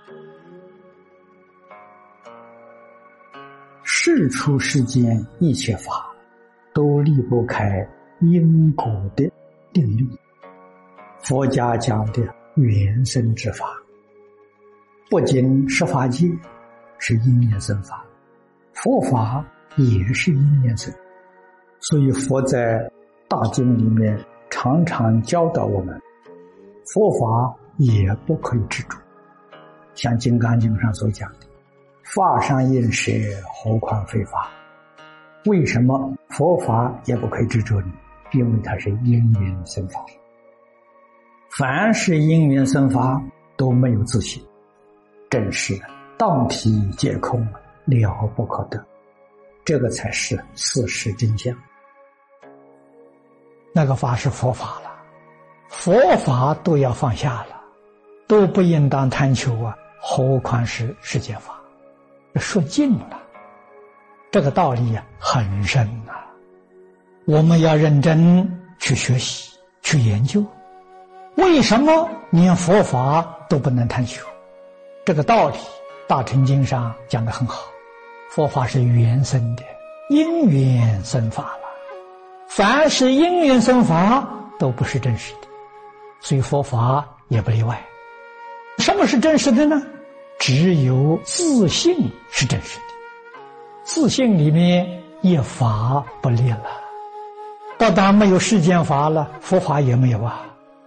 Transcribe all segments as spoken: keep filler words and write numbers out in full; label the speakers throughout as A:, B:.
A: 世出世间一切法，都离不开因果的定律。佛家讲的缘生之法，不仅十法界是因缘生法，佛法也是因缘生。所以佛在大经里面常常教导我们，佛法也不可以执着。像《金刚经》上所讲的，法上应舍，何况非法。为什么佛法也不可以执着呢？因为它是因缘生法。凡是因缘生法都没有自性，正是当体皆空，了不可得。这个才是事实真相。那个法是佛法了，佛法都要放下了，都不应当贪求啊，何况是世间法。说尽了，这个道理啊很深啊，我们要认真去学习去研究。为什么连佛法都不能贪求？这个道理大乘经上讲得很好，佛法是缘生的，因缘生法了，凡是因缘生法都不是真实的，所以佛法也不例外。什么是真实的呢？只有自性是真实的，自性里面一法不立了，不但没有世间法了，佛法也没有啊。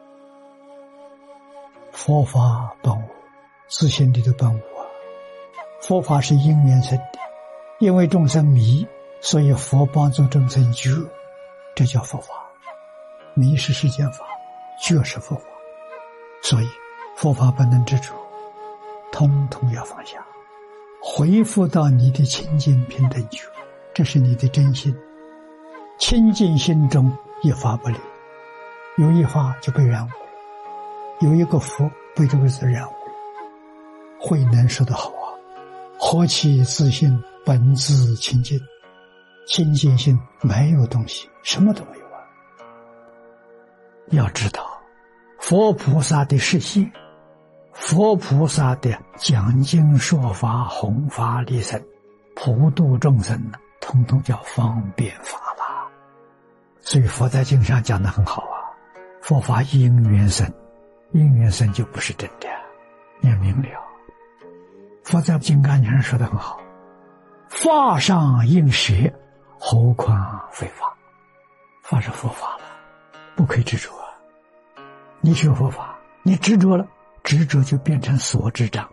A: 佛法本无，自性里的本无啊。佛法是因缘生的，因为众生迷，所以佛帮助众生觉，这叫佛法。迷是世间法，觉是佛法，所以佛法不能执着，通通要放下，恢复到你的清净平等觉，这是你的真心。清净心中一法不离，有一法就被染污了，有一个佛被这个字染污了。慧能说得好啊，何其自性本自清净，清净心没有东西，什么都没有啊。要知道佛菩萨的示现，佛菩萨的讲经说法，弘法利生，普度众生，统统叫方便法了。所以佛在经上讲得很好啊，佛法因缘生，因缘生就不是真的，你明了。佛在金刚经上说得很好，法上应舍，何况非法。法是佛法了，不可以执着啊。你学佛法，你执着了，执着就变成所执障。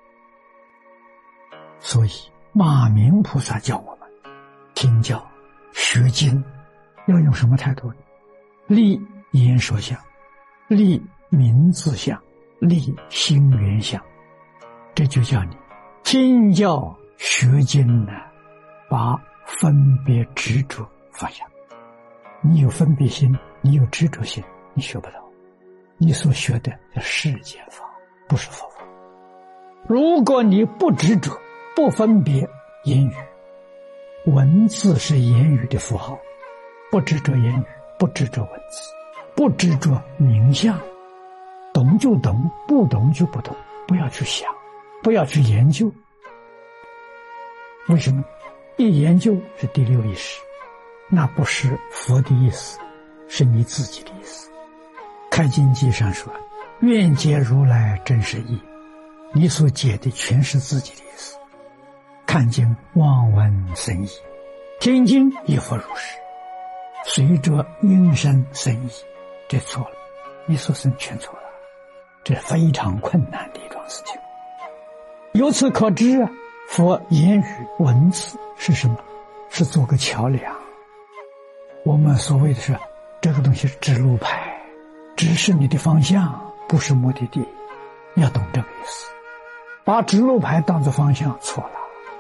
A: 所以马明菩萨教我们听教学经要用什么态度呢？立言说相，立名字相，立心缘相。这就叫你听教学经呢，把分别执着放下。你有分别心，你有执着心，你学不到。你所学的是世间法，不是佛法。如果你不执着，不分别言语，文字是言语的符号，不执着言语，不执着文字，不执着名相，懂就懂，不懂就不懂，不要去想，不要去研究。为什么？一研究是第六意识，那不是佛的意思，是你自己的意思。开经记上说，愿解如来真实义，你所解的全是自己的意思。看经望闻生义，听经亦复如是，随着音声生义，这错了，你所生全错了，这非常困难的一桩事情。由此可知啊，佛言语文字是什么？是做个桥梁。我们所谓的是这个东西是指路牌，指示你的方向，不是目的地，要懂这个意思。把指路牌当作方向错了。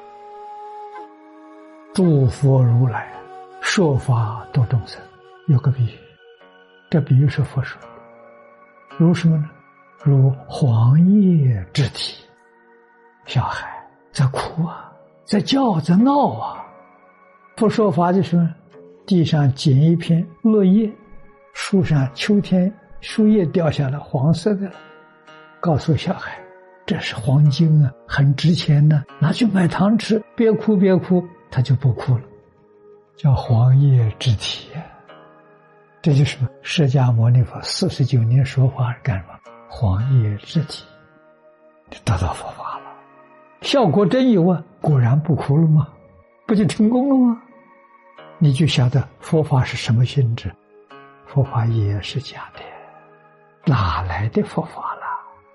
A: 诸佛如来说法度众生，有个比喻，这比喻是佛说的。如什么呢？如黄叶之体，小孩在哭啊，在叫，在闹啊。佛说法就是地上捡一片落叶，树上秋天树叶掉下来黄色的，告诉小孩这是黄金啊，很值钱呢、啊，拿去买糖吃，别哭别哭，他就不哭了，叫黄叶之体啊。这就是释迦牟尼佛四十九年说法干什么？黄叶之体，得到佛法了，效果真有啊！果然不哭了吗？不就成功了吗？你就晓得佛法是什么性质，佛法也是假的，哪来的佛法了？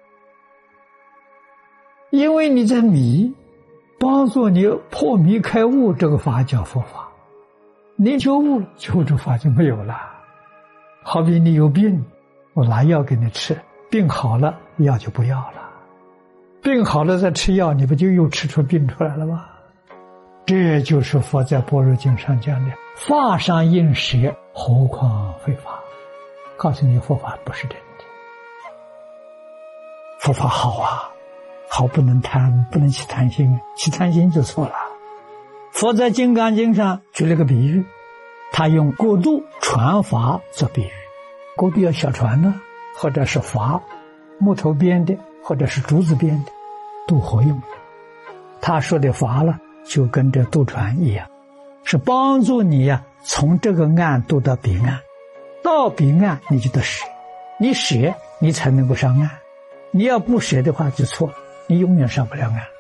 A: 因为你在迷，帮助你破迷开悟，这个法叫佛法。你觉悟了，觉悟这法就没有了。好比你有病，我拿药给你吃，病好了，药就不要了。病好了再吃药，你不就又吃出病出来了吗？这就是佛在般若经上讲的法上应舍，何况非法。告诉你佛法不是真的，佛法好啊，好不能贪，不能去贪心，去贪心就错了。佛在金刚经上举了个比喻，他用过渡船筏做比喻。过渡要小船呢，或者是筏，木头编的，或者是竹子编的，渡河用的。他说的筏了，就跟这渡船一样，是帮助你呀、啊，从这个岸渡到彼岸。到彼岸你就得舍，你舍你才能够上岸，你要不舍的话就错了，你永远上不了岸。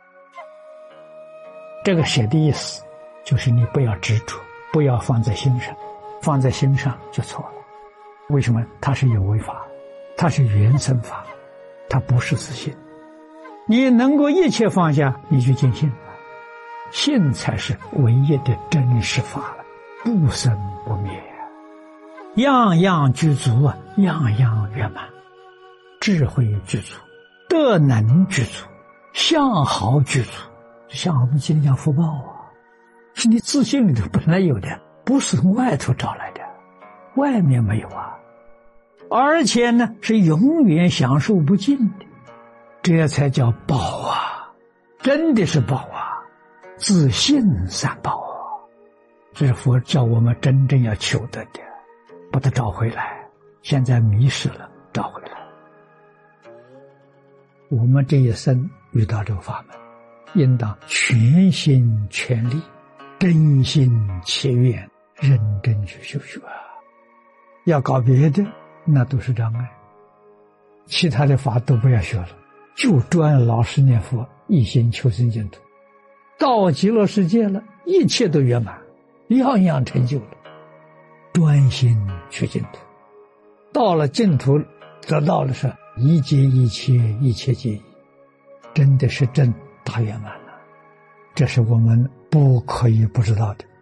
A: 这个舍的意思就是你不要执着，不要放在心上，放在心上就错了。为什么？它是有为法，它是缘生法，它不是自信。你能够一切放下，你就尽信了，信才是唯一的真实法了，不生不灭呀、啊，样样具足啊，样样圆满，智慧具足，德能具足，相好具足。像我们今天讲福报啊，是你自信里头本来有的，不是从外头找来的，外面没有啊。而且呢，是永远享受不尽的，这才叫宝啊，真的是宝啊，自信三宝啊。这是佛叫我们真正要求得的，把它找回来。现在迷失了，找回来。我们这一生遇到这个法门，应当全心全力，真心切愿，认真去修学啊！要搞别的，那都是障碍。其他的法都不要学了，就专老实念佛，一心求生净土。到极乐世界了，一切都圆满，样样成就了。专心去净土，到了净土，得到了是一切一切，一切皆一，真的是真大圆满了。这是我们不可以不知道的。